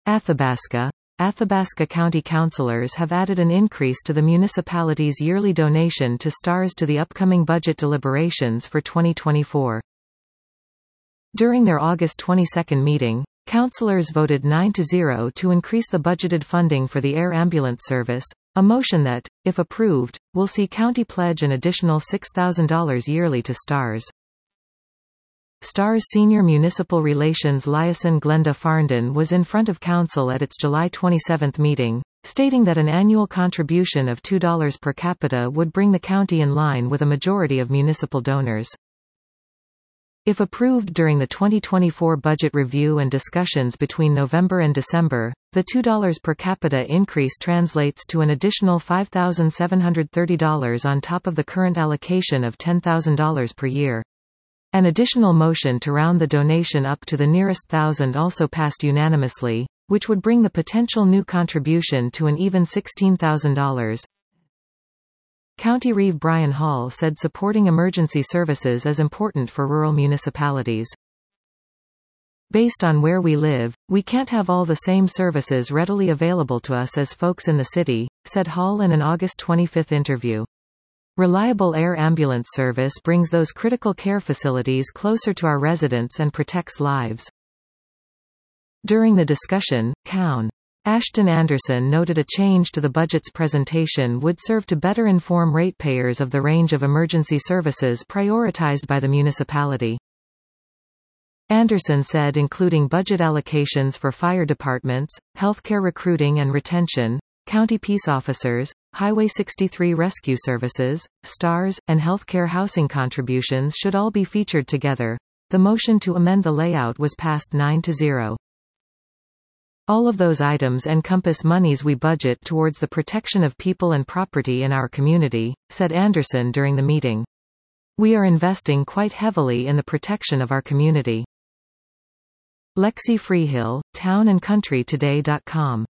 Athabasca. Athabasca County Councilors have added an increase to the municipality's yearly donation to STARS to the upcoming budget deliberations for 2024. During their August 22 meeting, councilors voted 9-0 to increase the budgeted funding for the air ambulance service, a motion that, if approved, will see county pledge an additional $6,000 yearly to STARS. STARS Senior Municipal Relations liaison Glenda Farndon was in front of council at its July 27 meeting, stating that an annual contribution of $2 per capita would bring the county in line with a majority of municipal donors. If approved during the 2024 budget review and discussions between November and December, the $2 per capita increase translates to an additional $5,730 on top of the current allocation of $10,000 per year. An additional motion to round the donation up to the nearest thousand also passed unanimously, which would bring the potential new contribution to an even $16,000. County Reeve Brian Hall said supporting emergency services is important for rural municipalities. Based on where we live, we can't have all the same services readily available to us as folks in the city, said Hall in an August 25 interview. Reliable air ambulance service brings those critical care facilities closer to our residents and protects lives. During the discussion, Coun. Ashton Anderson noted a change to the budget's presentation would serve to better inform ratepayers of the range of emergency services prioritized by the municipality. Anderson said including budget allocations for fire departments, healthcare recruiting and retention, county peace officers, Highway 63 rescue services, STARS, and healthcare housing contributions should all be featured together. The motion to amend the layout was passed 9-0. All of those items encompass monies we budget towards the protection of people and property in our community, said Anderson during the meeting. We are investing quite heavily in the protection of our community. Lexi Freehill, townandcountrytoday.com